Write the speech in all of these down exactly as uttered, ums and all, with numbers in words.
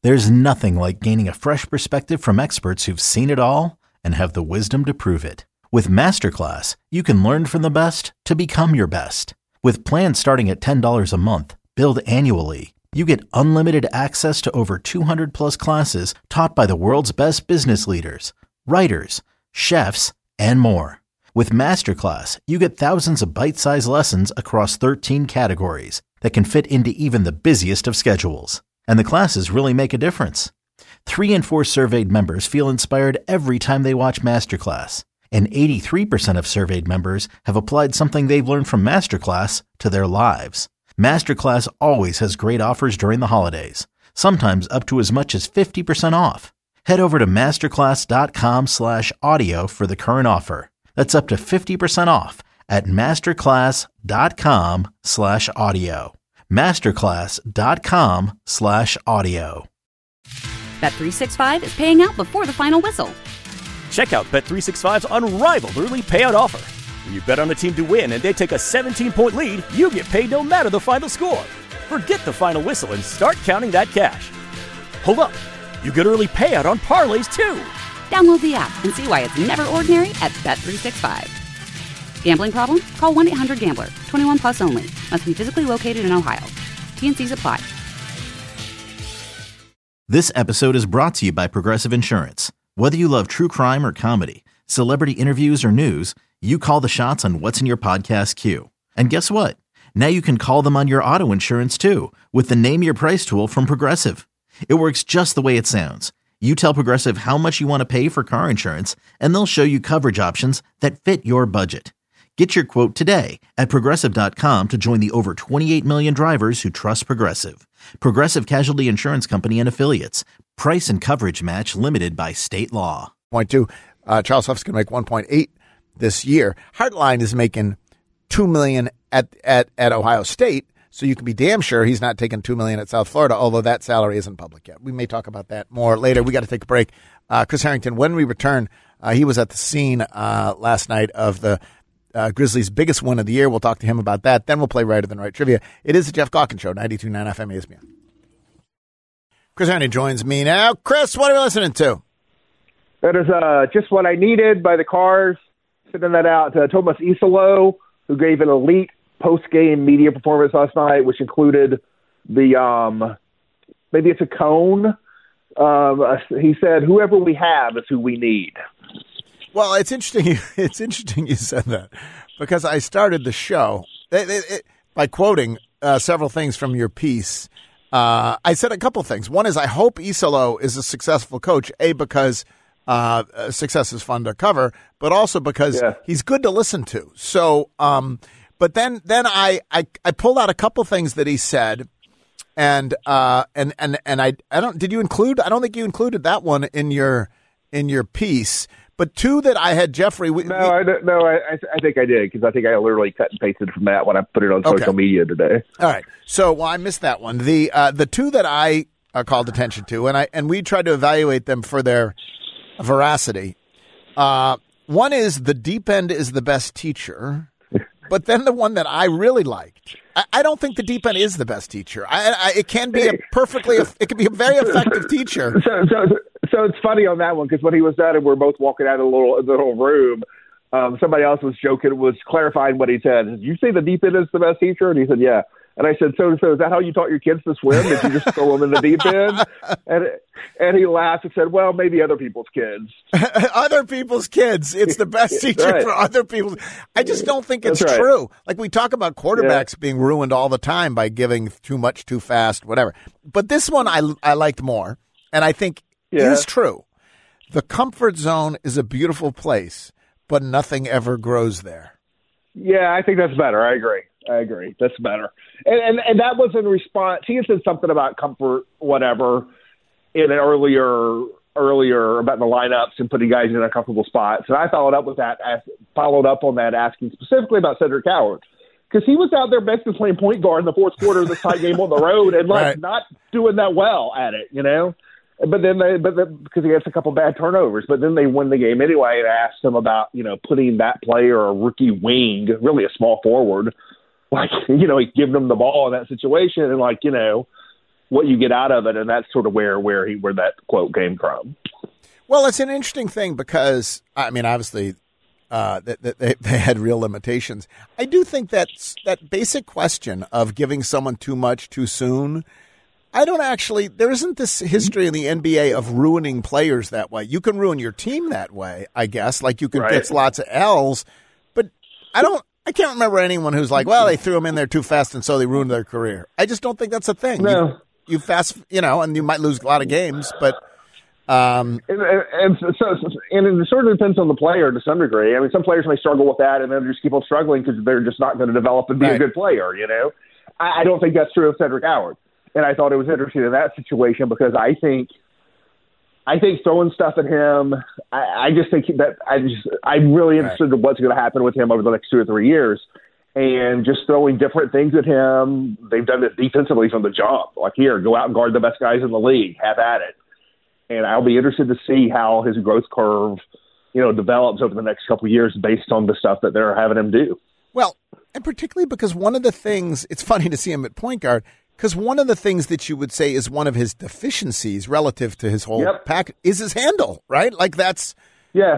There's nothing like gaining a fresh perspective from experts who've seen it all and have the wisdom to prove it. With Masterclass, you can learn from the best to become your best. With plans starting at ten dollars a month, billed annually, you get unlimited access to over two hundred plus classes taught by the world's best business leaders, writers, chefs, and more. With Masterclass, you get thousands of bite-sized lessons across thirteen categories that can fit into even the busiest of schedules. And the classes really make a difference. Three in four surveyed members feel inspired every time they watch Masterclass. And eighty-three percent of surveyed members have applied something they've learned from Masterclass to their lives. Masterclass always has great offers during the holidays, sometimes up to as much as fifty percent off. Head over to masterclass.com slash audio for the current offer. That's up to fifty percent off at masterclass.com slash audio. Masterclass.com slash audio. Bet three sixty-five is paying out before the final whistle. Check out Bet three sixty-five's unrivaled early payout offer. When you bet on a team to win and they take a seventeen-point lead, you get paid no matter the final score. Forget the final whistle and start counting that cash. Hold up. You get early payout on parlays, too. Download the app and see why it's never ordinary at Bet three sixty-five. Gambling problem? Call one eight hundred gambler. twenty-one plus only. Must be physically located in Ohio. T and C's apply. This episode is brought to you by Progressive Insurance. Whether you love true crime or comedy, celebrity interviews or news, you call the shots on what's in your podcast queue. And guess what? Now you can call them on your auto insurance too with the Name Your Price tool from Progressive. It works just the way it sounds. You tell Progressive how much you want to pay for car insurance, and they'll show you coverage options that fit your budget. Get your quote today at Progressive dot com to join the over twenty-eight million drivers who trust Progressive. Progressive Casualty Insurance Company and Affiliates. Price and coverage match limited by state law. Point two. Uh, Charles Huff's going to make one point eight this year. Heartline is making two million at, at, at Ohio State. So you can be damn sure he's not taking two million dollars at South Florida, although that salary isn't public yet. We may talk about that more later. We got to take a break. Uh, Chris Harrington, when we return, uh, he was at the scene uh, last night of the uh, Grizzlies' biggest win of the year. We'll talk to him about that. Then we'll play Righter Than Right Trivia. It is the Jeff Calkins Show, ninety-two point nine F M E S P N. Chris Harrington joins me now. Chris, what are we listening to? That is uh, Just What I Needed by the Cars. Sending that out to Thomas Isolo, who gave an elite post-game media performance last night, which included the um, maybe it's a cone. Um, he said, "Whoever we have is who we need." Well, it's interesting. It's interesting you said that because I started the show it, it, it, by quoting uh, several things from your piece. Uh, I said a couple things. One is I hope Isolo is a successful coach. A because uh, success is fun to cover, but also because yeah. he's good to listen to. So. Um, But then, then I, I, I pulled out a couple things that he said, and uh and and and I I don't did you include I don't think you included that one in your in your piece, but two that I had Jeffrey. We, no, we, I no, I I think I did because I think I literally cut and pasted from that when I put it on social okay. media today. All right, so well I missed that one. The uh, the two that I uh, called attention to, and I and we tried to evaluate them for their veracity. Uh, one is the deep end is the best teacher. But then the one that I really liked, I, I don't think the deep end is the best teacher. I, I, it can be a perfectly, it can be a very effective teacher. So, so, so it's funny on that one because when he was done and we're both walking out of the little, the little room, um, somebody else was joking, was clarifying what he said. Did you say the deep end is the best teacher? And he said, yeah. And I said, so, so is that how you taught your kids to swim? Did you just throw them in the deep end? And and he laughed and said, well, maybe other people's kids. Other people's kids. It's the best teacher right. for other people. I just don't think it's right. true. Like we talk about quarterbacks yeah. being ruined all the time by giving too much, too fast, whatever. But this one I, I liked more, and I think yeah. is true. The comfort zone is a beautiful place, but nothing ever grows there. Yeah, I think that's better. I agree. I agree. That's better. And, and and that was in response. He had said something about comfort, whatever, in an earlier earlier about the lineups and putting guys in uncomfortable spots. And I followed up with that. Asked, followed up on that, asking specifically about Cedric Howard because he was out there basically playing point guard in the fourth quarter of this tight game on the road and like right. not doing that well at it, you know. But then they, but then, because he has a couple bad turnovers, but then they win the game anyway. And I asked him about you know putting that player, a rookie wing, really a small forward. Like, you know, he's giving them the ball in that situation. And, like, you know, what you get out of it, and that's sort of where where he where that quote came from. Well, it's an interesting thing because I mean, obviously, uh, that, that they, they had real limitations. I do think that that basic question of giving someone too much too soon. I don't actually. There isn't this history in the N B A of ruining players that way. You can ruin your team that way, I guess. Like you could Right. get lots of L's, but I don't. I can't remember anyone who's like, well, they threw them in there too fast and so they ruined their career. I just don't think that's a thing. No. You, you fast, you know, and you might lose a lot of games, but um, And, and, and so, so, and it sort of depends on the player to some degree. I mean, some players may struggle with that, and then just keep on struggling because they're just not going to develop and be Right. a good player. You know, I, I don't think that's true of Cedric Howard, and I thought it was interesting in that situation because I think, I think throwing stuff at him, I, I just think that I just I'm really interested right. in what's going to happen with him over the next two or three years. And just throwing different things at him. They've done it defensively from the jump. Like, here, go out and guard the best guys in the league. Have at it. And I'll be interested to see how his growth curve, you know, develops over the next couple of years based on the stuff that they're having him do. Well, and particularly because one of the things, it's funny to see him at point guard, because one of the things that you would say is one of his deficiencies relative to his whole yep. pack is his handle, right? Like that's yeah,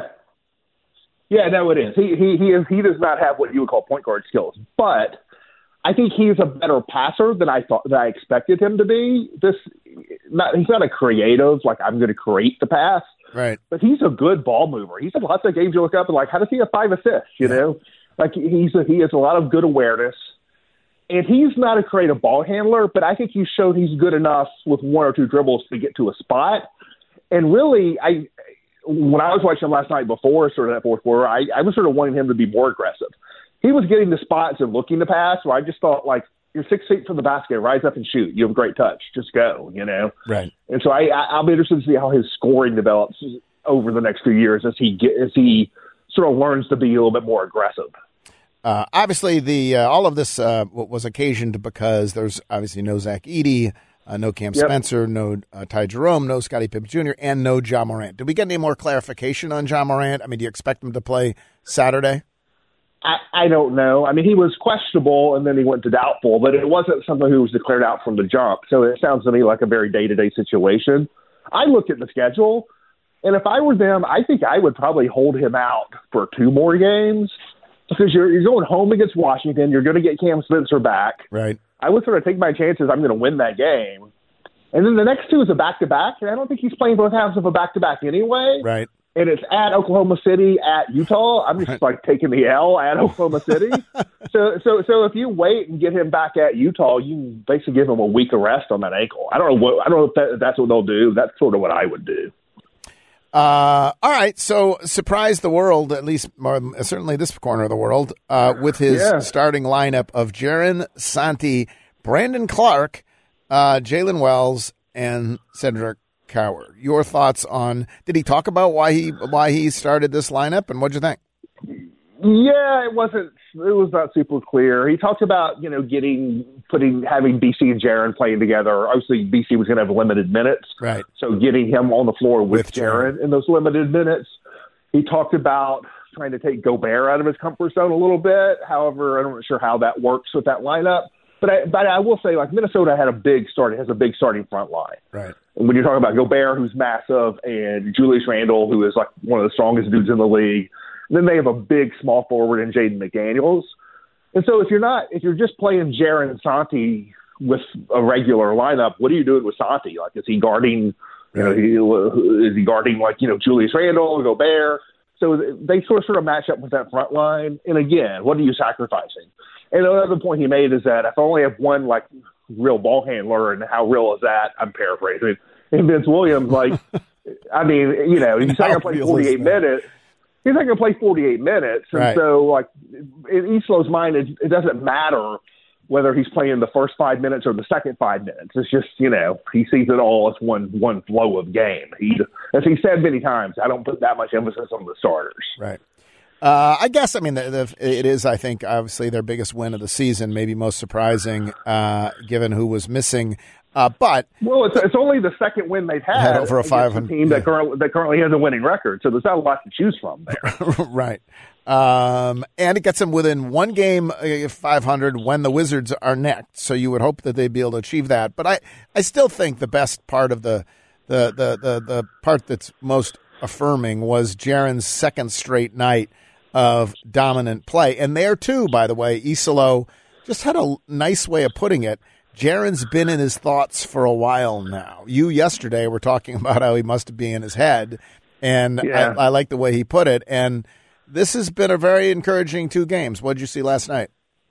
yeah, no, it is. He he he is he does not have what you would call point guard skills, but I think he's a better passer than I thought that I expected him to be. This not he's not a creative like I'm going to create the pass, right? But he's a good ball mover. He's had lots of games you look up and like, how does he have five assists? You yeah. know, like he's a, he has a lot of good awareness. And he's not a creative ball handler, but I think he showed he's good enough with one or two dribbles to get to a spot. And really, I when I was watching him last night before sort of that fourth quarter, I, I was sort of wanting him to be more aggressive. He was getting the spots and looking to pass, so I just thought, like, you're six feet from the basket, rise up and shoot. You have a great touch. Just go, you know? Right. And so I, I, I'll be interested to see how his scoring develops over the next few years as he get, as he sort of learns to be a little bit more aggressive. Uh, obviously, the uh, all of this uh, was occasioned because there's obviously no Zach Edey, uh, no Cam yep. Spencer, no uh, Ty Jerome, no Scottie Pippen Junior, and no Ja Morant. Did we get any more clarification on Ja Morant? I mean, do you expect him to play Saturday? I, I don't know. I mean, he was questionable, and then he went to doubtful, but it wasn't someone who was declared out from the jump. So it sounds to me like a very day-to-day situation. I looked at the schedule, and if I were them, I think I would probably hold him out for two more games. Because you're you're going home against Washington, you're going to get Cam Spencer back. Right. I would sort of take my chances. I'm going to win that game, and then the next two is a back-to-back. And I don't think he's playing both halves of a back-to-back anyway. Right. And it's at Oklahoma City, at Utah. I'm just right. like taking the L at Oklahoma City. so so so if you wait and get him back at Utah, you basically give him a week of rest on that ankle. I don't know what I don't know if, that, if that's what they'll do. That's sort of what I would do. Uh, all right, so surprise the world, at least more, certainly this corner of the world, uh, with his yeah. starting lineup of Jaren, Santi, Brandon Clark, uh, Jalen Wells, and Cedric Howard. Your thoughts on? Did he talk about why he why he started this lineup, and what'd you think? Yeah, it wasn't. It was not super clear. He talked about you know getting putting having B C and Jaren playing together. Obviously, B C was going to have limited minutes, right? So getting him on the floor with, with Jaren in those limited minutes. He talked about trying to take Gobert out of his comfort zone a little bit. However, I'm not sure how that works with that lineup. But I, but I will say, like Minnesota had a big start. Has a big starting front line, right? And when you're talking about Gobert, who's massive, and Julius Randle, who is like one of the strongest dudes in the league. And then they have a big small forward in Jaden McDaniels. And so if you're not, if you're just playing Jaren and Santi with a regular lineup, what are you doing with Santi? Like, is he guarding, you know, he, is he guarding like, you know, Julius Randle or Gobert? So they sort of, sort of match up with that front line. And again, what are you sacrificing? And another point he made is that if I only have one like real ball handler, and how real is that? I'm paraphrasing. And Vince Williams, like, I mean, you know, he's not going to play forty-eight minutes. He's not going to play forty-eight minutes. And right. so, like, in Islo's mind, it, it doesn't matter whether he's playing the first five minutes or the second five minutes. It's just, you know, he sees it all as one one flow of game. He, as he said many times, I don't put that much emphasis on the starters. Right. Uh, I guess, I mean, the, the, it is, I think, obviously their biggest win of the season, maybe most surprising, uh, given who was missing. Uh, but well, it's, it's only the second win they've had, had over a five hundred team that yeah. currently that currently has a winning record. So there's not a lot to choose from there. Right. Um, and it gets them within one game of five hundred when the Wizards are next. So you would hope that they'd be able to achieve that. But I, I still think the best part of the the the the, the part that's most affirming was Jaren's second straight night of dominant play. And there too, by the way, Isolo just had a nice way of putting it. Jaren's been in his thoughts for a while now. You yesterday were talking about how he must be in his head, and yeah. I, I like the way he put it. And this has been a very encouraging two games. What did you see last night?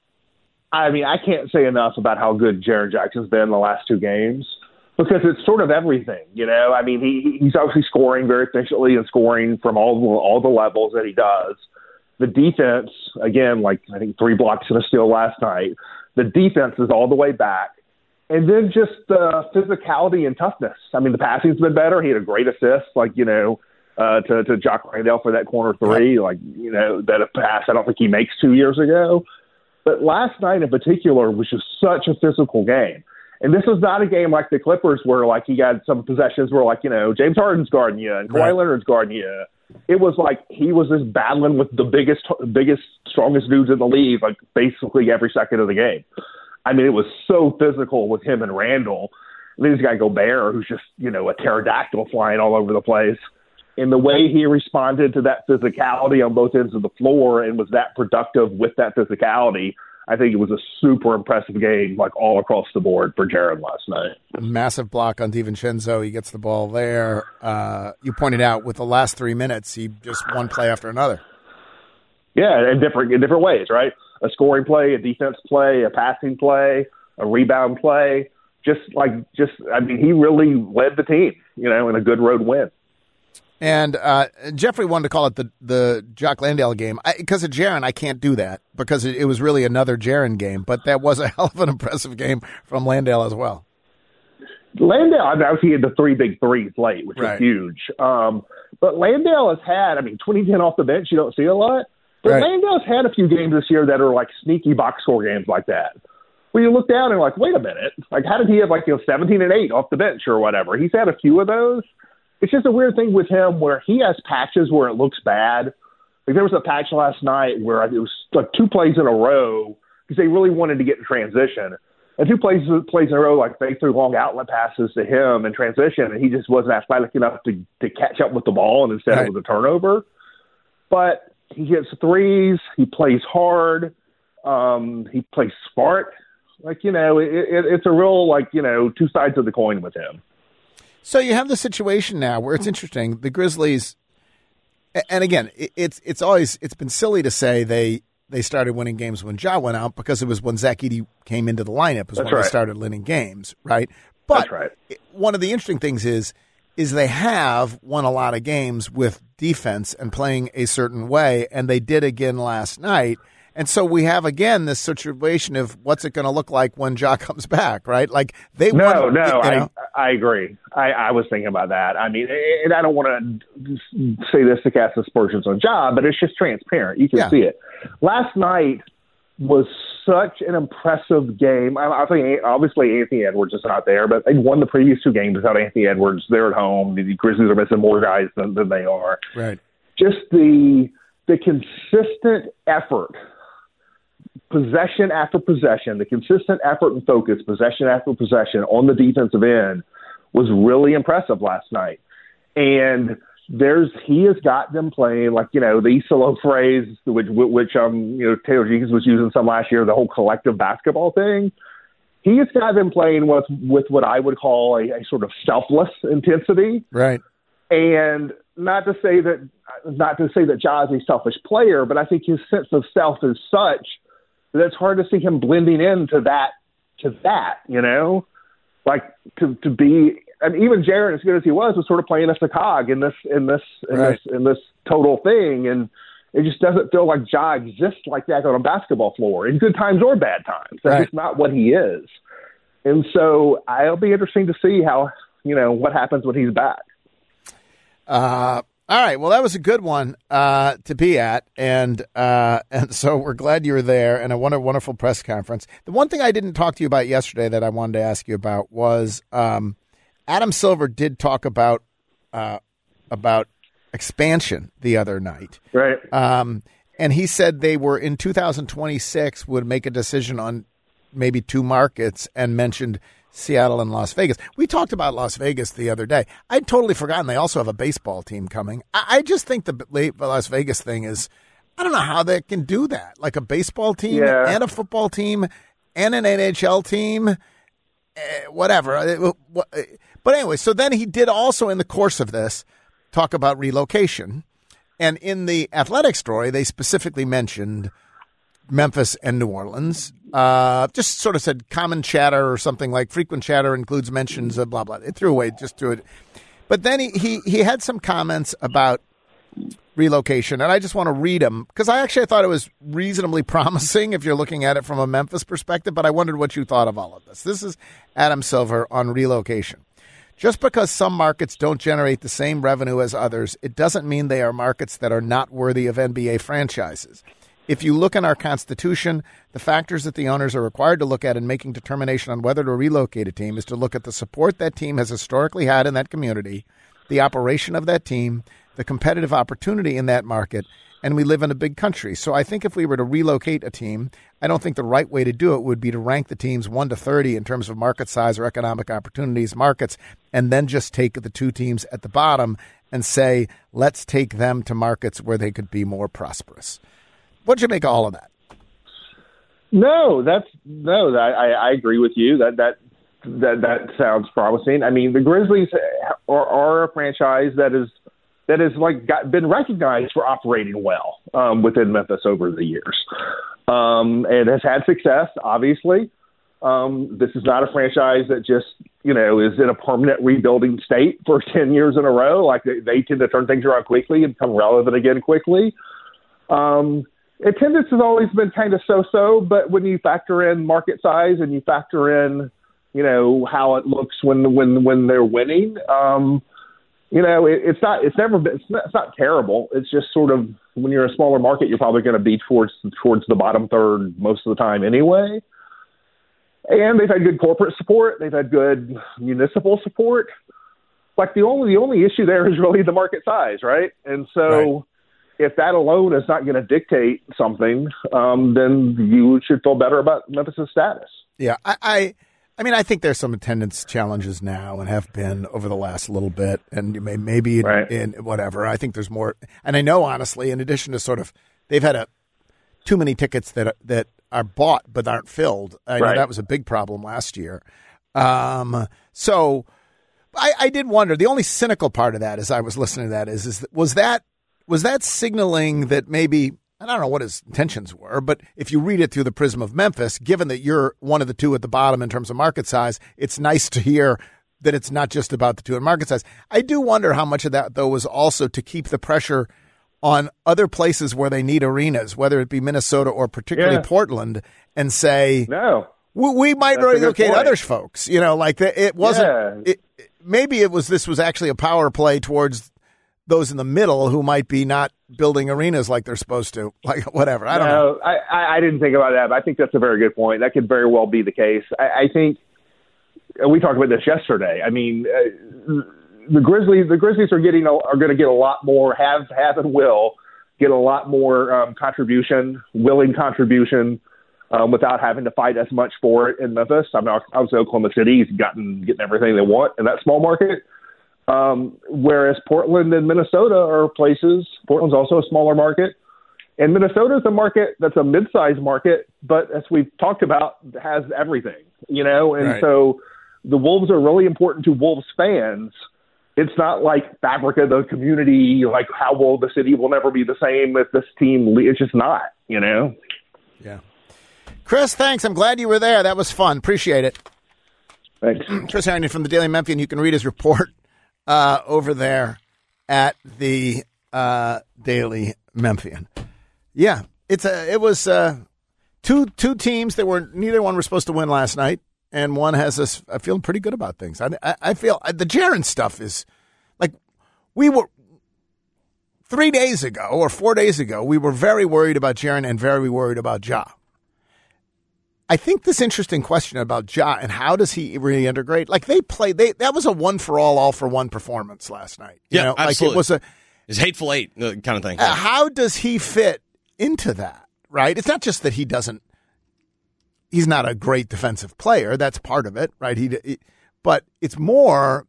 I mean, I can't say enough about how good Jaren Jackson's been in the last two games because it's sort of everything, you know. I mean, he he's obviously scoring very efficiently and scoring from all all the levels that he does. The defense, again, like I think three blocks and a steal last night. The defense is all the way back. And then just uh, physicality and toughness. I mean, the passing's been better. He had a great assist, like, you know, uh, to, to Jock Landale for that corner three, like, you know, that a pass I don't think he makes two years ago. But last night in particular was just such a physical game. And this is not a game like the Clippers where, like, he got some possessions where, like, you know, James Harden's guarding you and Kawhi right. Leonard's guarding you. It was like he was just battling with the biggest, biggest, strongest dudes in the league, like basically every second of the game. I mean, it was so physical with him and Randall. And then he's got Gobert, who's just, you know, a pterodactyl flying all over the place. And the way he responded to that physicality on both ends of the floor and was that productive with that physicality, I think it was a super impressive game, like all across the board for Jaren last night. Massive block on DiVincenzo. He gets the ball there. Uh, you pointed out with the last three minutes, he just one play after another. Yeah, in different in different ways, right? A scoring play, a defense play, a passing play, a rebound play. Just like, just I mean, he really led the team, you know, in a good road win. And uh, Jeffrey wanted to call it the, the Jock Landale game. Because of Jaren, I can't do that because it, it was really another Jaren game. But that was a hell of an impressive game from Landale as well. Landale, I mean, obviously he had the three big threes late, which right. was huge. Um, but Landale has had, I mean, twenty ten off the bench, you don't see a lot. But right. Landale's had a few games this year that are like sneaky box score games like that. Where you look down and like, wait a minute. Like, how did he have like, you know, seventeen and eight off the bench or whatever? He's had a few of those. It's just a weird thing with him where he has patches where it looks bad. Like there was a patch last night where it was like two plays in a row because they really wanted to get in transition. And two plays, plays in a row, like they threw long outlet passes to him in transition, and he just wasn't athletic enough to, to catch up with the ball, and instead right. it was a turnover. But he hits threes. He plays hard. Um, he plays smart. Like, you know, it, it, it's a real, like, you know, two sides of the coin with him. So you have the situation now where it's interesting. The Grizzlies, and again, it's it's always it's been silly to say they they started winning games when Ja went out because it was when Zach Edey came into the lineup is That's when right. they started winning games, right? But That's right. one of the interesting things is is they have won a lot of games with defense and playing a certain way, and they did again last night. And so we have, again, this situation of what's it going to look like when Ja comes back, right? Like they No, won, no, you know? I, I agree. I, I was thinking about that. I mean, and I don't want to say this to cast aspersions on Ja, but it's just transparent. You can yeah. see it. Last night was such an impressive game. I, I think, obviously, Anthony Edwards is not there, but they won the previous two games without Anthony Edwards. They're at home. The Grizzlies are missing more guys than, than they are. Right. Just the the consistent effort, possession after possession, the consistent effort and focus, possession after possession on the defensive end was really impressive last night. And there's he has got them playing like, you know, the Isolo phrase, which which um you know Taylor Jenkins was using some last year, the whole collective basketball thing. He has got them playing with with what I would call a, a sort of selfless intensity. Right. And not to say that not to say that Ja is a selfish player, but I think his sense of self is such that it's hard to see him blending into that to that, you know? Like to to be and even Jaren, as good as he was, was sort of playing as a cog in this in this in right. this in this total thing, and it just doesn't feel like Ja exists like that on a basketball floor in good times or bad times. That's right. just not what he is. And so it'll be interesting to see how, you know, what happens when he's back. Uh, all All right. Well, that was a good one uh, to be at, and uh, and so we're glad you were there, and a wonderful, wonderful press conference. The one thing I didn't talk to you about yesterday that I wanted to ask you about was um, Adam Silver did talk about uh, about expansion the other night, right? Um, and he said they were in two thousand twenty-six would make a decision on maybe two markets, and mentioned Seattle and Las Vegas. We talked about Las Vegas the other day. I'd totally forgotten they also have a baseball team coming. I, I just think the late Las Vegas thing is, I don't know how they can do that. Like a baseball team yeah. and a football team and an N H L team, eh, whatever. But anyway, so then he did also in the course of this talk about relocation. And in the Athletic story, they specifically mentioned Memphis and New Orleans. Uh, just sort of said common chatter or something like frequent chatter includes mentions of blah, blah. It threw away, just threw it. But then he, he, he had some comments about relocation, and I just want to read them because I actually thought it was reasonably promising if you're looking at it from a Memphis perspective, but I wondered what you thought of all of this. This is Adam Silver on relocation. Just because some markets don't generate the same revenue as others, it doesn't mean they are markets that are not worthy of N B A franchises. If you look in our Constitution, the factors that the owners are required to look at in making determination on whether to relocate a team is to look at the support that team has historically had in that community, the operation of that team, the competitive opportunity in that market, and we live in a big country. So I think if we were to relocate a team, I don't think the right way to do it would be to rank the teams one to thirty in terms of market size or economic opportunities markets, and then just take the two teams at the bottom and say, let's take them to markets where they could be more prosperous. What'd you make of all of that? No, that's no. I, I agree with you. That that that that sounds promising. I mean, the Grizzlies are, are a franchise that is that has like got, been recognized for operating well um, within Memphis over the years, um, and has had success. Obviously, um, this is not a franchise that just you know is in a permanent rebuilding state for ten years in a row. Like they, they tend to turn things around quickly and become relevant again quickly. Um, Attendance has always been kind of so-so, but when you factor in market size and you factor in, you know, how it looks when when when they're winning, um, you know, it, it's not it's never been it's not, it's not terrible. It's just sort of when you're a smaller market, you're probably going to be towards towards the bottom third most of the time anyway. And they've had good corporate support. They've had good municipal support. Like the only the only issue there is really the market size, right? And so. Right. If that alone is not going to dictate something, um, then you should feel better about Memphis' status. Yeah, I, I, I mean, I think there's some attendance challenges now and have been over the last little bit, and may, maybe in, right. in whatever. I think there's more, and I know honestly, in addition to sort of, they've had a too many tickets that that are bought but aren't filled. I know right. that was a big problem last year. Um, so I, I did wonder. The only cynical part of that, as I was listening to that, is is was that. Was that signaling that maybe, I don't know what his intentions were, but if you read it through the prism of Memphis, given that you're one of the two at the bottom in terms of market size, it's nice to hear that it's not just about the two in market size. I do wonder how much of that, though, was also to keep the pressure on other places where they need arenas, whether it be Minnesota or particularly yeah. Portland, and say, no, we, we might That's relocate other folks. You know, like it wasn't, yeah. it, maybe it was, this was actually a power play towards those in the middle who might be not building arenas like they're supposed to, like whatever. I don't no, know. I, I didn't think about that, but I think that's a very good point. That could very well be the case. I, I think we talked about this yesterday. I mean, uh, the Grizzlies, the Grizzlies are getting a, are going to get a lot more, have, have and will get a lot more um, contribution, willing contribution, um, without having to fight as much for it in Memphis. I mean, obviously Oklahoma City's gotten getting everything they want in that small market. Um, whereas Portland and Minnesota are places, Portland's also a smaller market, and Minnesota is a market that's a mid-sized market, but as we've talked about, has everything, you know, and right. so the Wolves are really important to Wolves fans. It's not like fabric of the community, like how will the city will never be the same if this team, it's just not, you know? Yeah. Chris, thanks. I'm glad you were there. That was fun. Appreciate it. Thanks. Chris Harrington from the Daily Memphian. You can read his report Uh, over there at the uh, Daily Memphian. Yeah, it's a. It was uh, two two teams that were neither one was supposed to win last night, and one has us uh, feeling pretty good about things. I I, I feel uh, the Jaren stuff is like we were three days ago or four days ago, we were very worried about Jaren and very worried about Ja. I think this interesting question about Ja and how does he reintegrate? Like they played, they that was a one for all, all for one performance last night. You yeah, know? absolutely. Like it was a it's hateful eight kind of thing. Uh, how does he fit into that? Right? It's not just that he doesn't. He's not a great defensive player. That's part of it, right? He, he but it's more.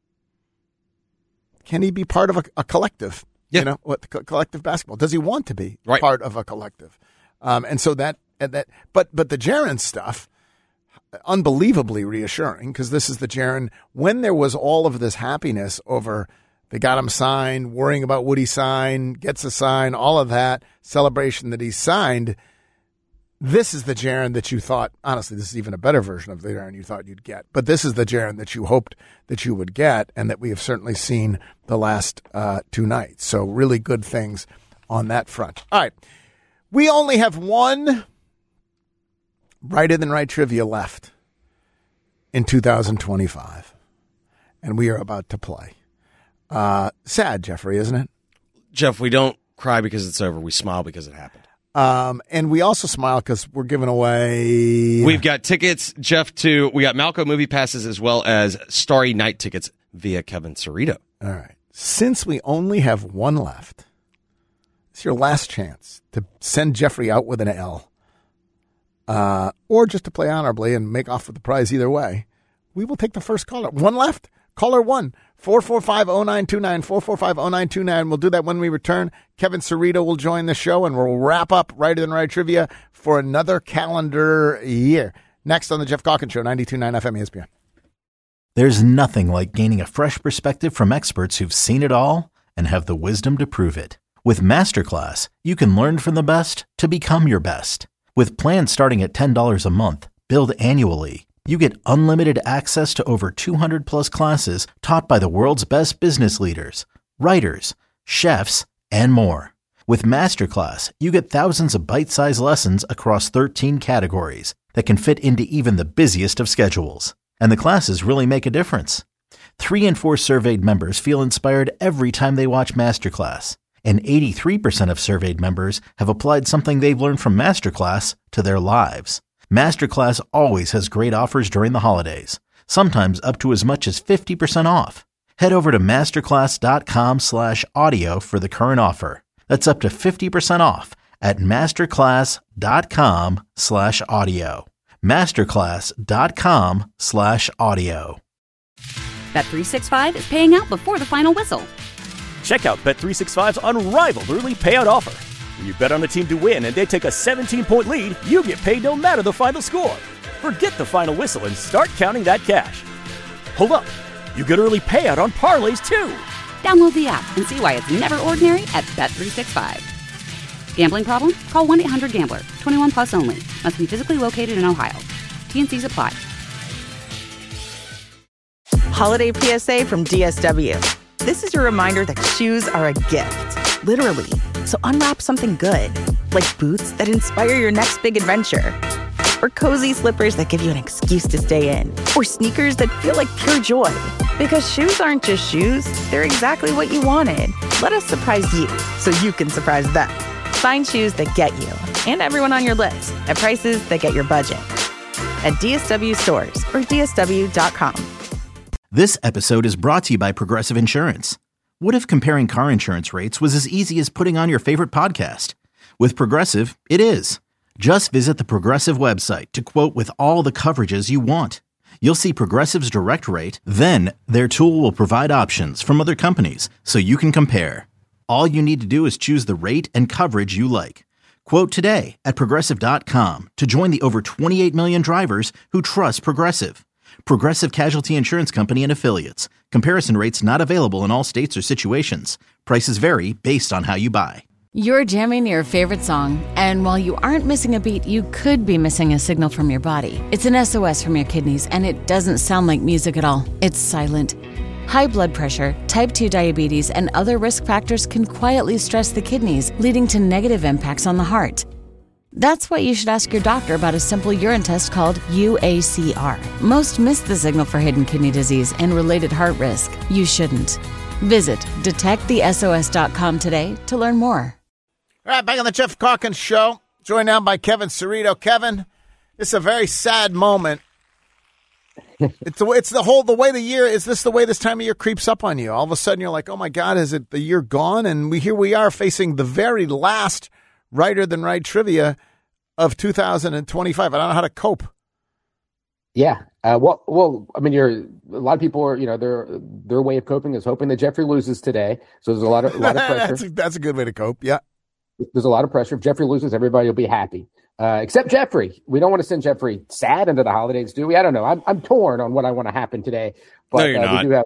Can he be part of a, a collective? Yeah. You know, what co- collective basketball? Does he want to be right. part of a collective? Um, and so that. And that, but but the Jaren stuff, unbelievably reassuring because this is the Jaren when there was all of this happiness over they got him signed, worrying about would he sign, gets a sign, all of that celebration that he signed. This is the Jaren that you thought, honestly, this is even a better version of the Jaren you thought you'd get. But this is the Jaren that you hoped that you would get and that we have certainly seen the last uh, two nights. So really good things on that front. All right, we only have one Righter Than Right trivia left in two thousand twenty-five, and we are about to play. Uh, sad, Jeffrey, isn't it? Jeff, we don't cry because it's over. We smile because it happened. Um, and we also smile because we're giving away. We've got tickets, Jeff, to we got Malco movie passes as well as Starry Night tickets via Kevin Cerrito. All right. Since we only have one left, it's your last chance to send Jeffrey out with an L. Uh, or just to play honorably and make off with the prize either way. We will take the first caller. One left. Caller one. four four five, oh nine two nine. four four five, oh nine two nine. We'll do that when we return. Kevin Cerrito will join the show, and we'll wrap up Righter Than Right trivia for another calendar year. Next on the Jeff Calkins Show, ninety-two point nine F M E S P N. There's nothing like gaining a fresh perspective from experts who've seen it all and have the wisdom to prove it. With Masterclass, you can learn from the best to become your best. With plans starting at ten dollars a month, billed annually, you get unlimited access to over two hundred plus classes taught by the world's best business leaders, writers, chefs, and more. With Masterclass, you get thousands of bite-sized lessons across thirteen categories that can fit into even the busiest of schedules. And the classes really make a difference. Three in four surveyed members feel inspired every time they watch Masterclass. And eighty-three percent of surveyed members have applied something they've learned from Masterclass to their lives. Masterclass always has great offers during the holidays, sometimes up to as much as fifty percent off. Head over to masterclass.com slash audio for the current offer. That's up to fifty percent off at masterclass.com slash audio. Masterclass.com slash audio. Bet three sixty-five is paying out before the final whistle. Check out Bet three sixty-five's unrivaled early payout offer. When you bet on a team to win and they take a seventeen-point lead, you get paid no matter the final score. Forget the final whistle and start counting that cash. Hold up. You get early payout on parlays, too. Download the app and see why it's never ordinary at Bet three sixty-five. Gambling problem? Call one eight hundred gambler. twenty-one plus only. Must be physically located in Ohio. T N Cs apply. Holiday P S A from D S W. This is your reminder that shoes are a gift, literally. So unwrap something good, like boots that inspire your next big adventure, or cozy slippers that give you an excuse to stay in, or sneakers that feel like pure joy. Because shoes aren't just shoes, they're exactly what you wanted. Let us surprise you so you can surprise them. Find shoes that get you and everyone on your list at prices that get your budget. At D S W stores or D S W dot com. This episode is brought to you by Progressive Insurance. What if comparing car insurance rates was as easy as putting on your favorite podcast? With Progressive, it is. Just visit the Progressive website to quote with all the coverages you want. You'll see Progressive's direct rate, then their tool will provide options from other companies so you can compare. All you need to do is choose the rate and coverage you like. Quote today at Progressive dot com to join the over twenty-eight million drivers who trust Progressive. Progressive Casualty Insurance Company and Affiliates. Comparison rates not available in all states or situations. Prices vary based on how you buy. You're jamming your favorite song, and while you aren't missing a beat, you could be missing a signal from your body. It's an S O S from your kidneys, and it doesn't sound like music at all. It's silent. High blood pressure, type two diabetes, and other risk factors can quietly stress the kidneys, leading to negative impacts on the heart. That's why you should ask your doctor about a simple urine test called U A C R. Most miss the signal for hidden kidney disease and related heart risk. You shouldn't. Visit detect the S O S dot com today to learn more. All right, back on the Jeff Calkins Show, joined now by Kevin Cerrito. Kevin, it's a very sad moment. It's the it's the whole the way the year is. This the way this time of year creeps up on you. All of a sudden, you're like, oh my God, is it the year gone? And we here we are facing the very last Righter Than Right trivia of two thousand twenty-five. I don't know how to cope. Yeah. Uh, well, well, I mean, you're a lot of people are, you know, their their way of coping is hoping that Jeffrey loses today. So there's a lot of a lot of pressure. that's, a, that's a good way to cope. Yeah. There's a lot of pressure. If Jeffrey loses, everybody will be happy, uh, except Jeffrey. We don't want to send Jeffrey sad into the holidays, do we? I don't know. I'm I'm torn on what I want to happen today. But no, you're uh, not. We do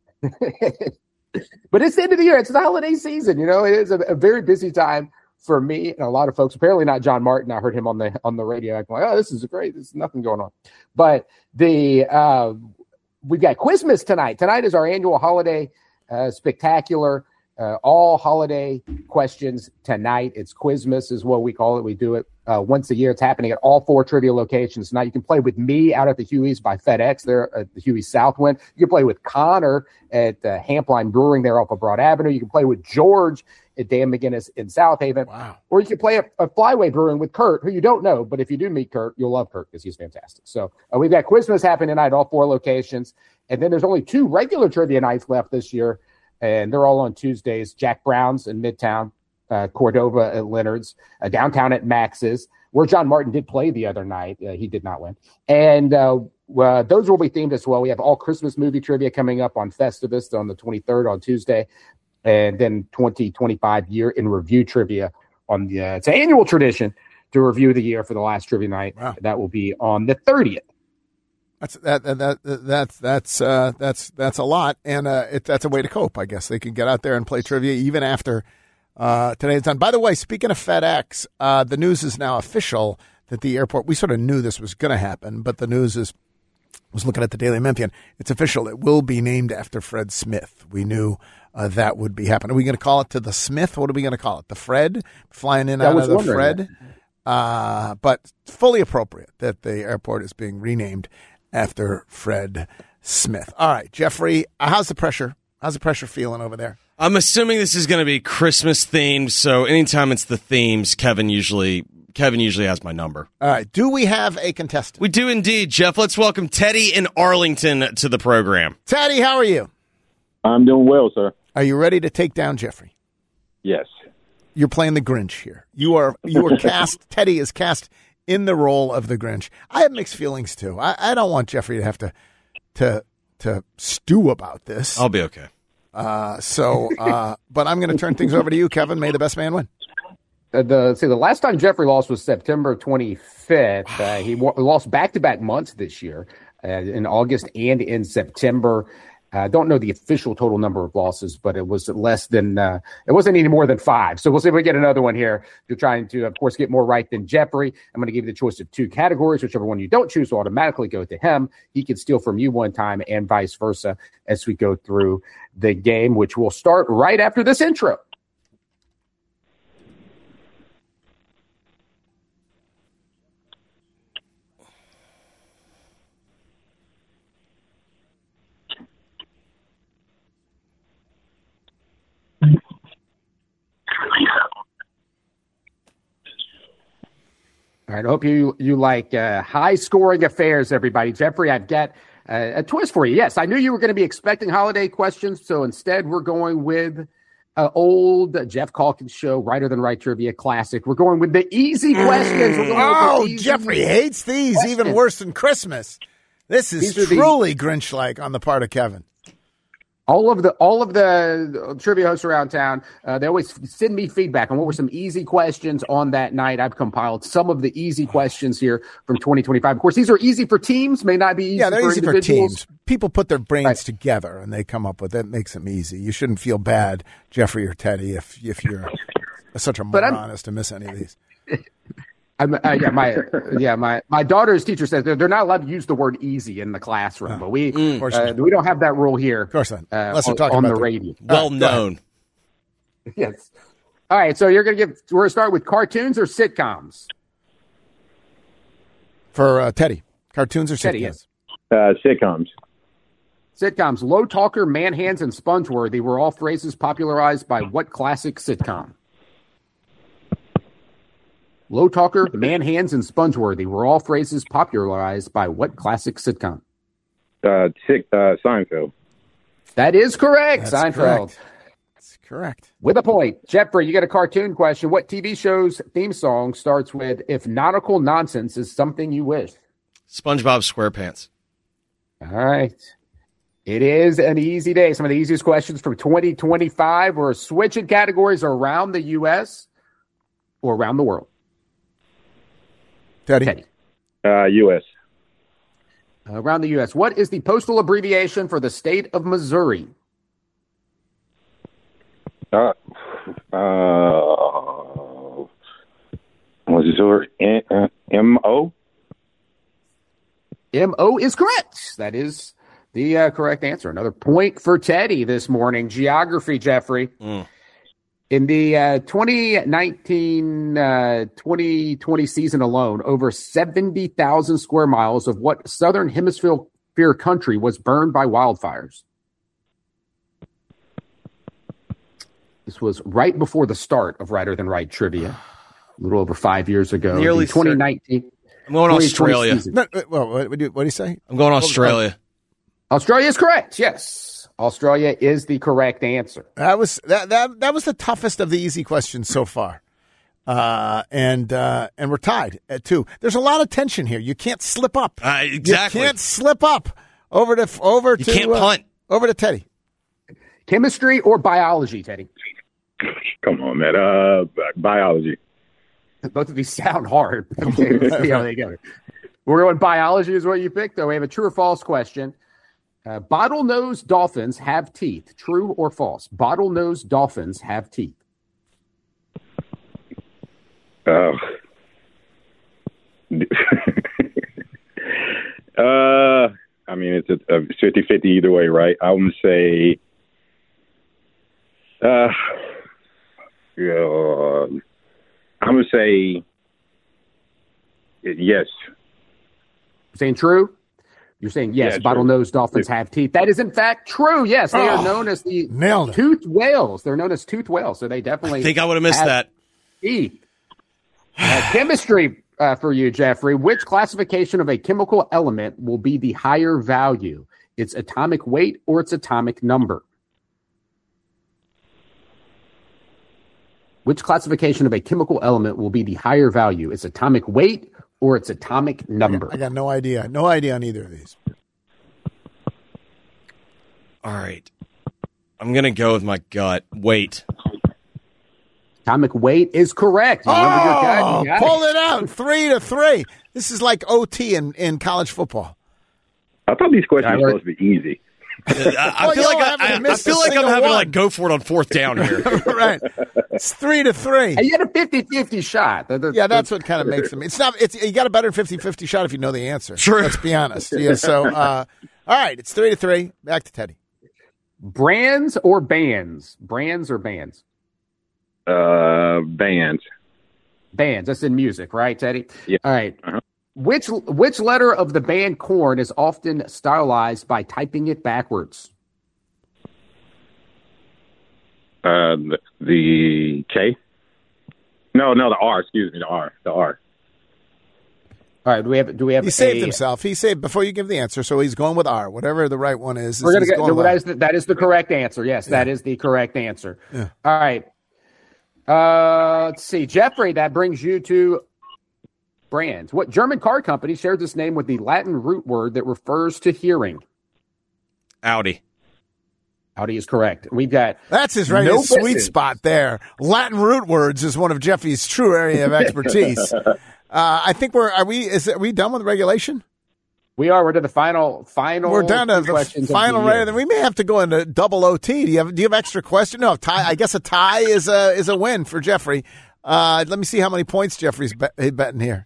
have. But it's the end of the year. It's the holiday season. You know, it is a, a very busy time for me and a lot of folks. Apparently not John Martin. I heard him on the on the radio acting like, oh, this is great. There's nothing going on. But the uh, we've got Quizmas tonight. Tonight is our annual holiday uh, spectacular. Uh, all holiday questions tonight. It's Quizmas is what we call it. We do it uh, once a year. It's happening at all four trivia locations tonight. You can play with me out at the Huey's by FedEx there at the Huey's Southwind. You can play with Connor at uh, Hampline Brewing there off of Broad Avenue. You can play with George at Dan McGinnis in South Haven. Wow. Or you can play at, at Flyway Brewing with Kurt, who you don't know, but if you do meet Kurt, you'll love Kurt because he's fantastic. So uh, we've got Quizmas happening tonight, all four locations. And then there's only two regular trivia nights left this year. And they're all on Tuesdays. Jack Brown's in Midtown, uh, Cordova at Leonard's, uh, downtown at Max's, where John Martin did play the other night. Uh, he did not win. And uh, uh, those will be themed as well. We have all Christmas movie trivia coming up on Festivus on the twenty-third on Tuesday. And then twenty twenty-five year in review trivia on the, uh, it's an annual tradition to review the year for the last trivia night. Wow. That will be on the thirtieth. That's that, that that that's that's uh, that's that's a lot, and uh, it, that's a way to cope. I guess they can get out there and play trivia even after uh, today's done. By the way, speaking of FedEx, uh, the news is now official that the airport. We sort of knew this was going to happen, but the news is. Was looking at the Daily Memphian. It's official. It will be named after Fred Smith. We knew uh, that would be happening. Are we going to call it to the Smith? What are we going to call it? The Fred? Flying in out of the Fred? Uh, but fully appropriate that the airport is being renamed after Fred Smith. All right, Jeffrey, uh, how's the pressure? How's the pressure feeling over there? I'm assuming this is going to be Christmas themed, so anytime it's the themes, Kevin usually Kevin usually has my number. All right, do we have a contestant? We do indeed, Jeff. Let's welcome Teddy in Arlington to the program. Teddy, how are you? I'm doing well, sir. Are you ready to take down Jeffrey? Yes. You're playing the Grinch here. You are you are cast. Teddy is cast in the role of the Grinch. I have mixed feelings too. I, I don't want Jeffrey to have to to to stew about this. I'll be okay. Uh, so, uh, but I'm going to turn things over to you, Kevin. May the best man win. Uh, the see the last time Jeffrey lost was September twenty-fifth. Uh, he w- lost back to back months this year, uh, in August and in September. I uh, don't know the official total number of losses, but it was less than, uh, it wasn't any more than five. So we'll see if we get another one here. You're trying to, of course, get more right than Jeffrey. I'm going to give you the choice of two categories. Whichever one you don't choose will automatically go to him. He can steal from you one time and vice versa as we go through the game, which will start right after this intro. All right, I hope you you like uh, high-scoring affairs, everybody. Jeffrey, I've got uh, a twist for you. Yes, I knew you were going to be expecting holiday questions, so instead we're going with uh, old Jeff Calkins show, Righter Than Right Trivia Classic. We're going with the easy questions. We're going oh, with the easy Jeffrey hates these questions. Even worse than Christmas. This is truly the- Grinch-like on the part of Kevin. All of the all of the trivia hosts around town, uh, they always send me feedback on what were some easy questions on that night. I've compiled some of the easy questions here from twenty twenty-five. Of course, these are easy for teams, may not be easy yeah, they're for easy individuals. for teams. People put their brains right. together and they come up with it. It makes them easy. You shouldn't feel bad, Jeffrey or Teddy, if if you're such a moron as to miss any of these. I'm, uh, yeah, my yeah, my, my daughter's teacher says they're, they're not allowed to use the word easy in the classroom, oh, but we mm, uh, we don't have that rule here. Of course not. Uh, Unless on, we're talking on about the radio. Well right, known. Yes. All right, so you're gonna give. We're gonna start with cartoons or sitcoms. For uh, Teddy, cartoons or sitcoms? Teddy, yes. Uh, sitcoms. Sitcoms. Low Talker, Man Hands, and Spongeworthy were all phrases popularized by what classic sitcom? Low Talker, Man Hands, and Spongeworthy were all phrases popularized by what classic sitcom? Uh, Chick, uh, Seinfeld. That is correct, That's Seinfeld. correct. That's correct. With a point. Jeffrey, you got a cartoon question. What T V show's theme song starts with, if nautical nonsense is something you wish? SpongeBob SquarePants. All right. It is an easy day. Some of the easiest questions from twenty twenty-five. We're switching categories around the U S or around the world. Teddy. Teddy. Uh, U S. Around the U S. What is the postal abbreviation for the state of Missouri? Uh, uh, Missouri. M O? M O is correct. That is the uh, correct answer. Another point for Teddy this morning. Geography, Jeffrey. Mm. In the uh, twenty nineteen twenty twenty season alone, over seventy thousand square miles of what southern hemisphere country was burned by wildfires? This was right before the start of Righter Than Right trivia, a little over five years ago. Nearly The twenty nineteen I'm going Australia. season. No, well, what, what, do you, what do you say? I'm going Australia. Australia is correct. Yes. Australia is the correct answer. That was that that that was the toughest of the easy questions so far, uh, and uh, and we're tied at two. There's a lot of tension here. You can't slip up. Uh, exactly. You can't slip up over to over You to can't uh, punt. over to Teddy. Chemistry or biology, Teddy? Come on, man. Uh, biology. Both of these sound hard. Okay, let's see how they go. We're going biology is what you picked, though. We have a true or false question. Uh, bottlenose dolphins have teeth. True or false? Bottlenose dolphins have teeth. Uh, uh, I mean, it's a, a fifty-fifty either way, right? I would say, uh, uh, I'm going to say yes. Saying true? You're saying yes, Yeah, bottlenose dolphins have teeth. That is, in fact, true. Yes, they Oh, are known as the nailed it. toothed whales. They're known as toothed whales, so they definitely I think I would have missed have that. teeth. Uh, chemistry uh, for you, Jeffrey. Which classification of a chemical element will be the higher value? Its atomic weight or its atomic number? Which classification of a chemical element will be the higher value? Its atomic weight or its atomic number? I got no idea. No idea on either of these. All right. I'm going to go with my gut. Wait. Atomic weight is correct. You remember your gut? Oh, You got pull it. it out. Three to three. This is like O T in, in college football. I thought these questions I were heard- supposed to be easy. I, I Well, feel y'all like I, haven't I, I missed feel a like I'm single having to one. like go for it on fourth down here. Right. It's three to three. And you had a fifty-fifty shot. The- the- Yeah, that's what kind of makes them. It's not. It's you got a better fifty-fifty shot if you know the answer. True. Let's be honest. Yeah. So, uh, all right, it's three to three. Back to Teddy. brands or bands? Brands or bands? Uh, bands. Bands. That's in music, right, Teddy? Yeah. All right. Uh-huh. Which which letter of the band Korn is often stylized by typing it backwards? Uh, the, the K. No, no, the R. Excuse me, the R. The R. All right. Do we have? Do we have? He saved a, himself. He saved before you give the answer, so he's going with R. Whatever the right one is. We're gonna he's get. going no, with that R. is the, that is the correct answer. Yes, that is the correct answer. Yeah. All right. Uh, let's see, Jeffrey. That brings you to brands. What German car company shares its name with the Latin root word that refers to hearing? Audi. Audi is correct. We've got That's his right no his sweet misses. spot there. Latin root words is one of Jeffy's true area of expertise. uh, I think we're are we is are we done with regulation? We are. We're to the final, final. We're down to the questions of final the year. round. Then we may have to go into double O T. Do you have Do you have extra question? No, tie. I guess a tie is a is a win for Jeffrey. Uh, let me see how many points Jeffrey's bet, betting here.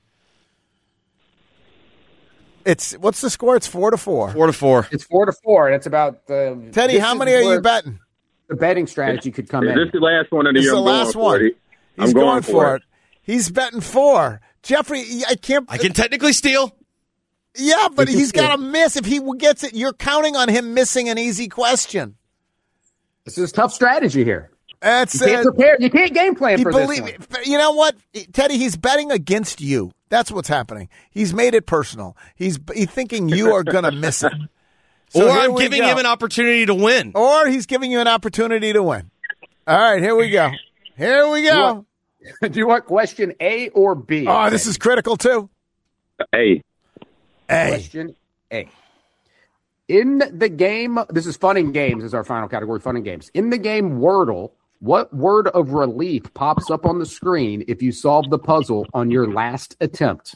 It's what's the score? It's four to four. Four to four. It's four to four, and it's about the. Teddy, this how is many are you where betting? The betting strategy could come Is in. this the last one of the This is year? the I'm going last for one. it. He's I'm going, going for it. He's betting four. Jeffrey, I can't. I can technically steal. Yeah, but he's got to miss. If he gets it, you're counting on him missing an easy question. This is tough strategy here. That's, you can't uh, prepare. You can't game plan for believe, this one. You know what, Teddy? He's betting against you. That's what's happening. He's made it personal. He's he's thinking you are going to miss it. So or I'm giving go. him an opportunity to win. Or he's giving you an opportunity to win. All right, here we go. Here we go. Do you want, do you want question A or B? Oh, this is critical too. A. A. Question A. In the game, this is fun and games is our final category, fun and games. In the game Wordle, what word of relief pops up on the screen if you solve the puzzle on your last attempt?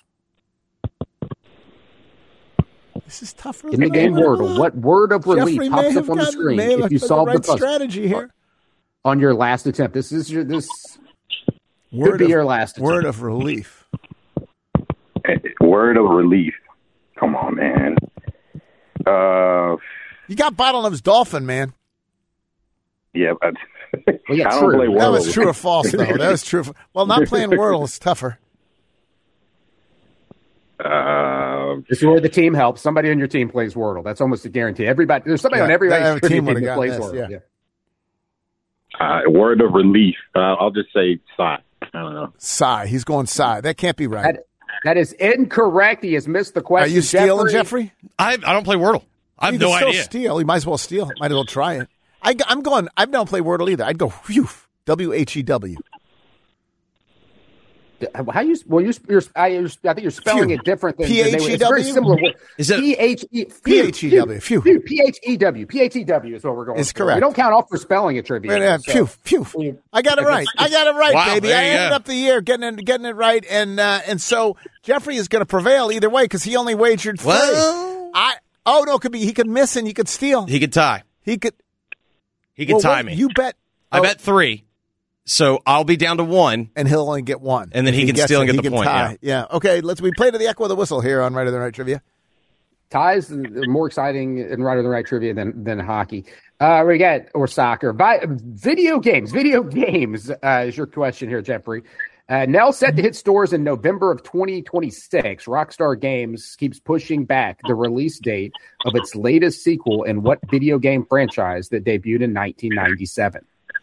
This is tougher. In the game Wordle, what word of relief Jeffrey pops up on the gotten, screen if you the solve right the puzzle strategy here on your last attempt? This is your this word could be of, your last attempt. Word of relief. Word of relief. Come on, man. Uh, you got Bottlenose Dolphin, man. Yeah, but well, yeah, I don't true. play Wordle. That was true or false, though. That was true. Well, not playing Wordle is tougher. Uh, this is where the team helps. Somebody on your team plays Wordle. That's almost a guarantee. Everybody, there's somebody yeah, on every team, team that plays this, Wordle. Yeah. Yeah. Uh, word of relief. Uh, I'll just say sigh. I don't know. Sigh. He's going sigh. That can't be right. That, that is incorrect. He has missed the question. Are you stealing, Jeffrey? Jeffrey? I I don't play Wordle. I have you no can still idea. Steal. You might as well steal. Might as well try it. I, I'm going. I don't play Wordle either. I'd go whew. W H E W. How you? Well, you, you're. I, you're, I think you're spelling Phew. it different than P H E W. It's very similar. Is it P H E P H E W? Phew. P H E W. P H E W is what we're going. It's for. correct. We don't count off for spelling at trivia. Yeah, so. Phew, phew. I got it right. I got it right, wow, baby. I ended go. up the year getting it, getting it right, and uh, and so Jeffrey is going to prevail either way because he only wagered three. Well, I oh no, it could be he could miss and he could steal. He could tie. He could. He could well, tie wait, me. You bet. I oh, bet three. So I'll be down to one, and he'll only get one, and then if he, he can steal it, and get he the can point. Tie. Yeah. yeah. Okay. Let's. We play to the echo of the whistle here on Right or the Right Trivia. Ties are more exciting and Right or the Right trivia than than hockey. Uh, we got or soccer. By, video games. Video games uh, is your question here, Jeffrey. Uh, now set to hit stores in November of twenty twenty-six. Rockstar Games keeps pushing back the release date of its latest sequel in what video game franchise that debuted in nineteen ninety-seven?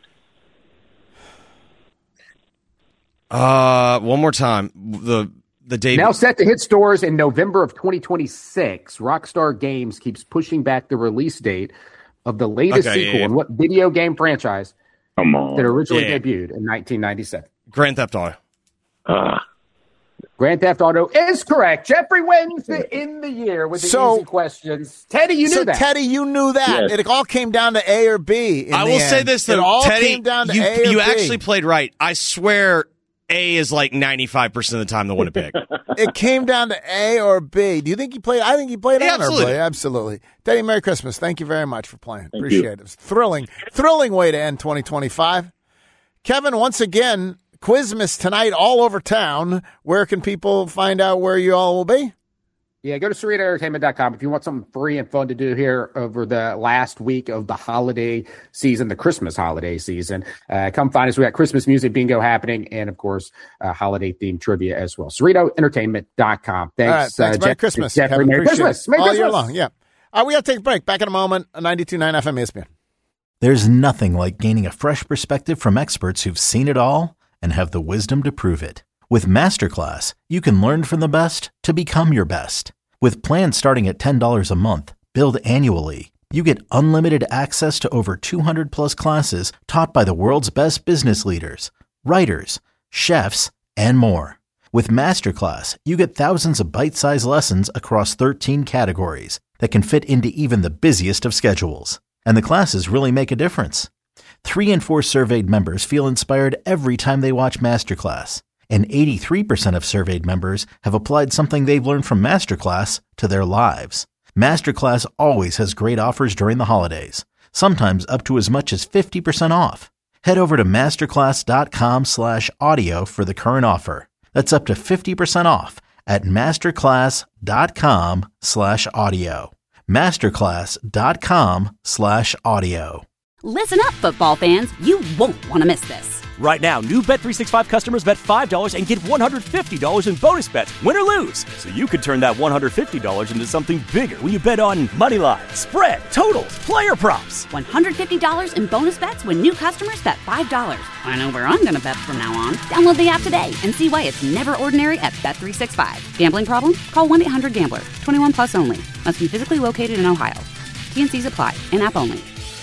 Uh, one more time. The the debut. Now set to hit stores in November of twenty twenty-six. Rockstar Games keeps pushing back the release date of the latest Okay, sequel yeah, in yeah. what video game franchise Come on. that originally Yeah. debuted in nineteen ninety-seven? Grand Theft Auto. Uh, Grand Theft Auto is correct. Jeffrey wins the, in the year with the So- easy questions. Teddy, you knew so that. Teddy, you knew that. Yes. It all came down to A or B. in I the will end. say this It though, all Teddy, came down to you, A or you B. actually played right. I swear, A is like ninety-five percent of the time the one to pick. It came down to A or B. Do you think he played? I think he played Yeah, honorably. absolutely. Absolutely. Teddy, Merry Christmas. Thank you very much for playing. Thank Appreciate you. it. It was thrilling, thrilling way to end twenty twenty-five. Kevin, once again, Quizmas tonight all over town. Where can people find out where you all will be? Yeah, go to Cerrito Entertainment dot com if you want something free and fun to do here over the last week of the holiday season, the Christmas holiday season. Uh, come find us. We got Christmas music bingo happening and, of course, uh, holiday-themed trivia as well. Cerrito Entertainment dot com. Thanks. All right, thanks. Uh, Merry Jeff- Christmas. Jeffrey. Kevin. Merry Appreciate Christmas. it. Merry all Christmas. year long, yeah. Uh, we got to take a break. Back in a moment, ninety-two point nine F M E S P N. There's nothing like gaining a fresh perspective from experts who've seen it all and have the wisdom to prove it. With Masterclass, you can learn from the best to become your best. With plans starting at ten dollars a month, billed annually, you get unlimited access to over two hundred plus classes taught by the world's best business leaders, writers, chefs, and more. With Masterclass, you get thousands of bite-sized lessons across thirteen categories that can fit into even the busiest of schedules. And the classes really make a difference. Three in four surveyed members feel inspired every time they watch Masterclass. And eighty-three percent of surveyed members have applied something they've learned from Masterclass to their lives. Masterclass always has great offers during the holidays, sometimes up to as much as fifty percent off. Head over to masterclass.com slash audio for the current offer. That's up to fifty percent off at masterclass.com slash audio. Masterclass.com slash audio. Listen up, football fans. You won't want to miss this. Right now, new Bet three sixty-five customers bet five dollars and get one hundred fifty dollars in bonus bets, win or lose. So you could turn that one hundred fifty dollars into something bigger when you bet on money line, spread, totals, player props. one hundred fifty dollars in bonus bets when new customers bet five dollars. I know where I'm going to bet from now on. Download the app today and see why it's never ordinary at Bet three sixty-five. Gambling problem? Call one eight hundred gambler. twenty-one plus only. Must be physically located in Ohio. T N Cs apply. In-app only.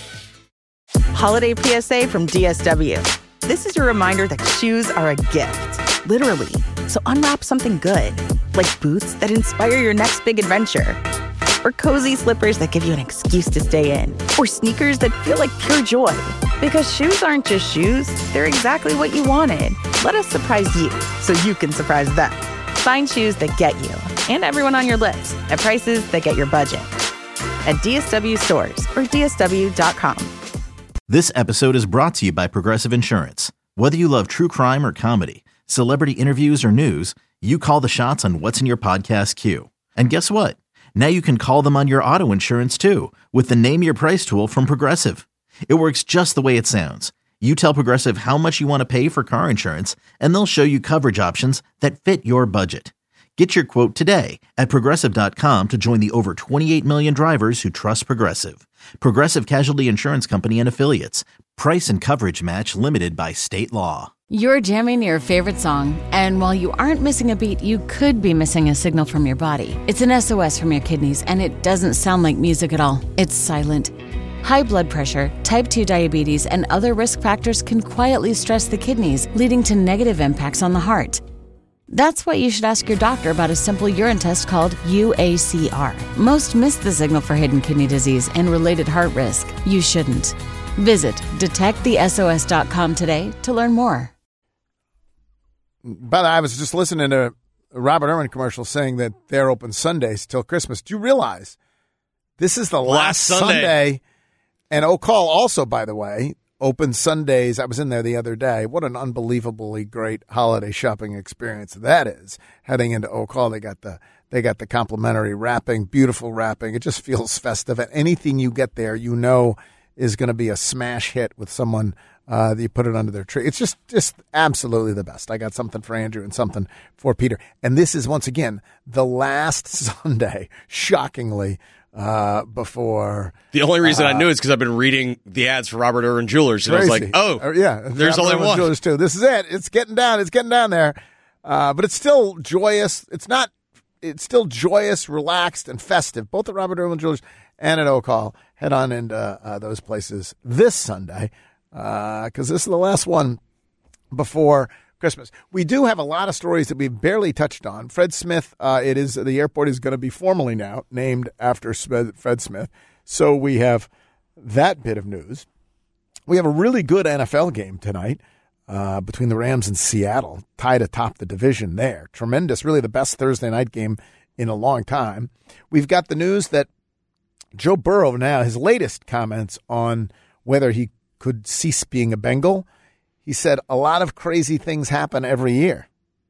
Holiday P S A from D S W. This is your reminder that shoes are a gift, literally. So unwrap something good, like boots that inspire your next big adventure, or cozy slippers that give you an excuse to stay in, or sneakers that feel like pure joy. Because shoes aren't just shoes, they're exactly what you wanted. Let us surprise you so you can surprise them. Find shoes that get you and everyone on your list at prices that get your budget. At D S W stores or D S W dot com. This episode is brought to you by Progressive Insurance. Whether you love true crime or comedy, celebrity interviews or news, you call the shots on what's in your podcast queue. And guess what? Now you can call them on your auto insurance too with the Name Your Price tool from Progressive. It works just the way it sounds. You tell Progressive how much you want to pay for car insurance, and they'll show you coverage options that fit your budget. Get your quote today at Progressive dot com to join the over twenty-eight million drivers who trust Progressive. Progressive Casualty Insurance Company and Affiliates. Price and coverage match limited by state law. You're jamming your favorite song, and while you aren't missing a beat, you could be missing a signal from your body. It's an S O S from your kidneys, and it doesn't sound like music at all. It's silent. High blood pressure, type two diabetes, and other risk factors can quietly stress the kidneys, leading to negative impacts on the heart. That's why you should ask your doctor about a simple urine test called U A C R. Most miss the signal for hidden kidney disease and related heart risk. You shouldn't. Visit detect the S O S dot com today to learn more. But I was just listening to a Robert Irwin commercial saying that they're open Sundays till Christmas. Do you realize this is the last, last Sunday. Sunday? And O'Call also, by the way, open Sundays. I was in there the other day. What an unbelievably great holiday shopping experience that is. Heading into O'Call, they got the they got the complimentary wrapping, beautiful wrapping. It just feels festive. And anything you get there, you know, is going to be a smash hit with someone uh, that you put it under their tree. It's just just absolutely the best. I got something for Andrew and something for Peter. And this is once again the last Sunday, shockingly. Uh, before the only reason uh, uh, I knew is because I've been reading the ads for Robert Irwin Jewelers, and crazy. I was like, "Oh, uh, yeah, there's Robert only Irwin one." Jewelers too. This is it. It's getting down. It's getting down there, uh, but it's still joyous. It's not. It's still joyous, relaxed, and festive. Both at Robert Irwin Jewelers and at O'Call. Head on into uh, those places this Sunday because uh, this is the last one before Christmas. We do have a lot of stories that we've barely touched on. Fred Smith, uh, it is the airport is going to be formally now named after Fred Smith. So we have that bit of news. We have a really good N F L game tonight uh, between the Rams and Seattle, tied atop the division there. Tremendous, really the best Thursday night game in a long time. We've got the news that Joe Burrow now, his latest comments on whether he could cease being a Bengal. He said, a lot of crazy things happen every year.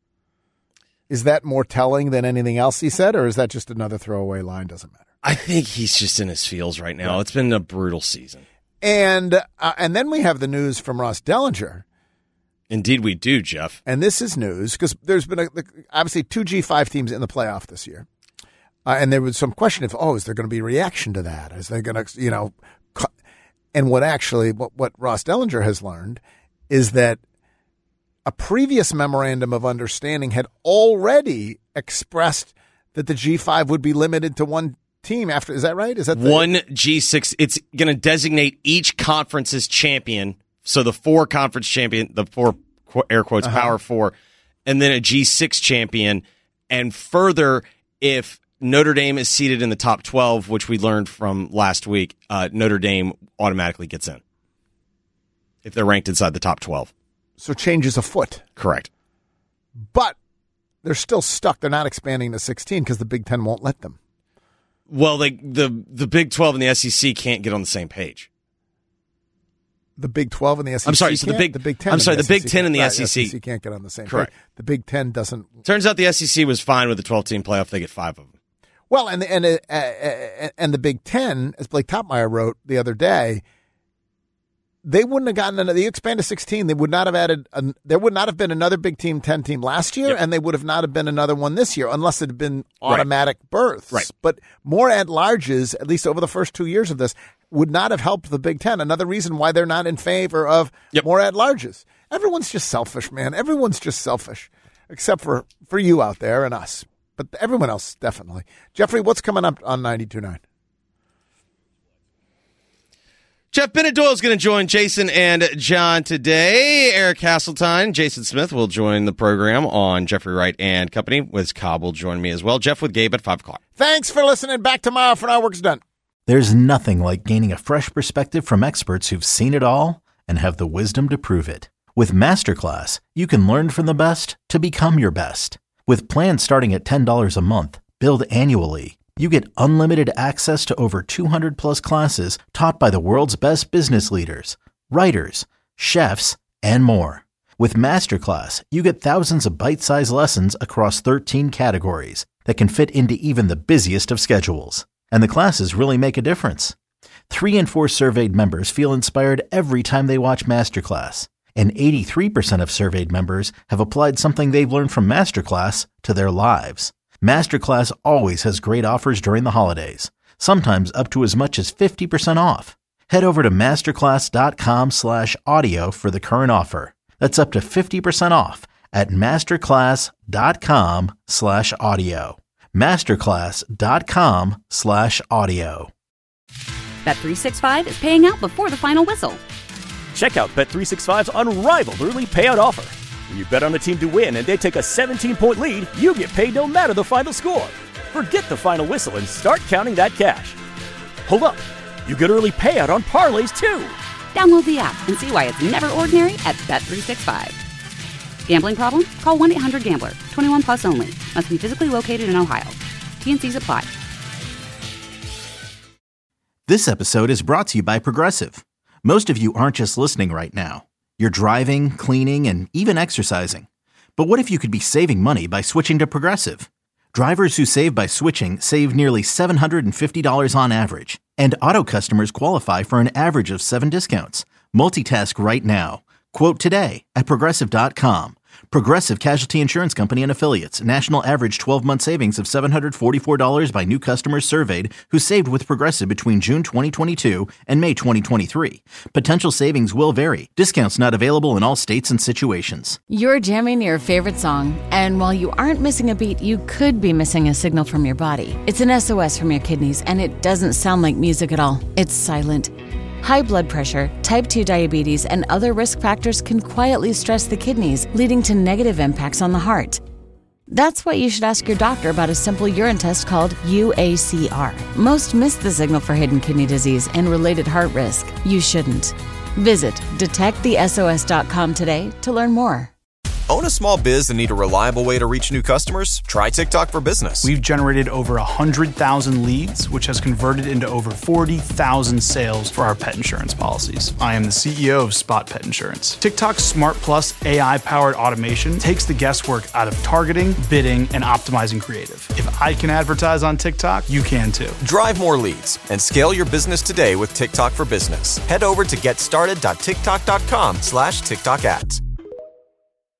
Is that more telling than anything else he said, or is that just another throwaway line? Doesn't matter. I think he's just in his feels right now. Right. It's been a brutal season. And uh, and then we have the news from Ross Dellinger. Indeed we do, Jeff. And this is news because there's been a, obviously two G five teams in the playoff this year. Uh, and there was some question of, oh, is there going to be a reaction to that? Is there going to, you know, and what actually, what, what Ross Dellinger has learned is that a previous memorandum of understanding had already expressed that the G five would be limited to one team after. Is that right? Is that the- one G six? It's going to designate each conference's champion. So the four conference champion, the four air quotes uh-huh. power four, and then a G six champion. And further, if Notre Dame is seated in the top twelve, which we learned from last week, uh, Notre Dame automatically gets in if they're ranked inside the top twelve. So changes afoot. Correct. But they're still stuck. They're not expanding to sixteen because the Big Ten won't let them. Well, they, the the Big twelve and the S E C can't get on the same page. The Big twelve and the S E C. I'm sorry. So the Big, the Big Ten. I'm sorry. The, the Big Ten and the right, S E C. S E C can't get on the same. Correct. Page. The Big Ten doesn't. Turns out the S E C was fine with the twelve-team playoff. They get five of them. Well, and the, and uh, uh, and the Big Ten, as Blake Topmeyer wrote the other day, they wouldn't have gotten another. You expand to sixteen, they would not have added. An, there would not have been another Big Team ten team last year, yep. and they would have not have been another one this year, unless it had been automatic right. berths. Right. But more at-larges, at least over the first two years of this, would not have helped the Big Ten. Another reason why they're not in favor of yep. more at-larges. Everyone's just selfish, man. Everyone's just selfish, except for for you out there and us. But everyone else definitely. Jeffrey, what's coming up on ninety-two point nine? Jeff Bennett Doyle is going to join Jason and John today. Eric Hasseltine, Jason Smith will join the program on Jeffrey Wright and Company. Wiz Cobb will join me as well. Jeff with Gabe at five o'clock. Thanks for listening. Back tomorrow for Our Work's Done. There's nothing like gaining a fresh perspective from experts who've seen it all and have the wisdom to prove it. With Masterclass, you can learn from the best to become your best. With plans starting at ten dollars a month, billed annually, you get unlimited access to over two hundred plus classes taught by the world's best business leaders, writers, chefs, and more. With Masterclass, you get thousands of bite-sized lessons across thirteen categories that can fit into even the busiest of schedules. And the classes really make a difference. Three in four surveyed members feel inspired every time they watch Masterclass. And eighty-three percent of surveyed members have applied something they've learned from Masterclass to their lives. Masterclass always has great offers during the holidays, sometimes up to as much as fifty percent off. Head over to masterclass.com slash audio for the current offer. That's up to fifty percent off at masterclass.com slash audio. Masterclass.com slash audio. Bet three sixty-five is paying out before the final whistle. Check out Bet three sixty-five's unrivaled early payout offer. When you bet on a team to win and they take a seventeen-point lead, you get paid no matter the final score. Forget the final whistle and start counting that cash. Hold up. You get early payout on parlays, too. Download the app and see why it's never ordinary at Bet three sixty-five. Gambling problem? Call one eight hundred gambler. twenty-one plus only. Must be physically located in Ohio. T and C's apply. This episode is brought to you by Progressive. Most of you aren't just listening right now. You're driving, cleaning, and even exercising. But what if you could be saving money by switching to Progressive? Drivers who save by switching save nearly seven hundred fifty dollars on average. And auto customers qualify for an average of seven discounts. Multitask right now. Quote today at Progressive dot com. Progressive Casualty Insurance Company and Affiliates. National average twelve-month savings of seven hundred forty-four dollars by new customers surveyed who saved with Progressive between June twenty twenty-two and May twenty twenty-three. Potential savings will vary. Discounts not available in all states and situations. You're jamming your favorite song, and while you aren't missing a beat, you could be missing a signal from your body. It's an S O S from your kidneys, and it doesn't sound like music at all. It's silent. High blood pressure, type two diabetes, and other risk factors can quietly stress the kidneys, leading to negative impacts on the heart. That's why you should ask your doctor about a simple urine test called U A C R. Most miss the signal for hidden kidney disease and related heart risk. You shouldn't. Visit detect the S O S dot com today to learn more. Own a small biz and need a reliable way to reach new customers? Try TikTok for Business. We've generated over one hundred thousand leads, which has converted into over forty thousand sales for our pet insurance policies. I am the C E O of Spot Pet Insurance. TikTok's Smart Plus A I-powered automation takes the guesswork out of targeting, bidding, and optimizing creative. If I can advertise on TikTok, you can too. Drive more leads and scale your business today with TikTok for Business. Head over to getstarted dot tiktok dot com slash TikTok ads.